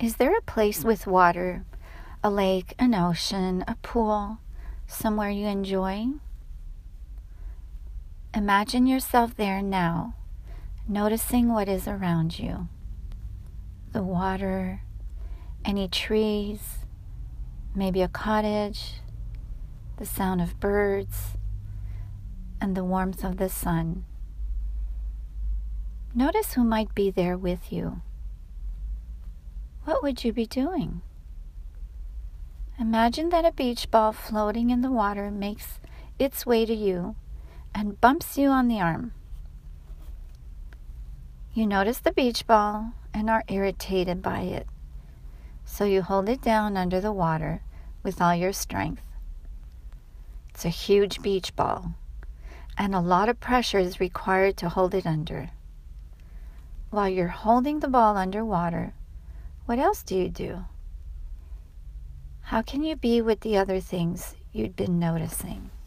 Is there a place with water, a lake, an ocean, a pool, somewhere you enjoy? Imagine yourself there now, noticing what is around you. The water, any trees, maybe a cottage, the sound of birds, and the warmth of the sun. Notice who might be there with you. What would you be doing? Imagine that a beach ball floating in the water makes its way to you and bumps you on the arm. You notice the beach ball and are irritated by it, so you hold it down under the water with all your strength. It's a huge beach ball, and a lot of pressure is required to hold it under. While you're holding the ball underwater, what else do you do? How can you be with the other things you'd been noticing?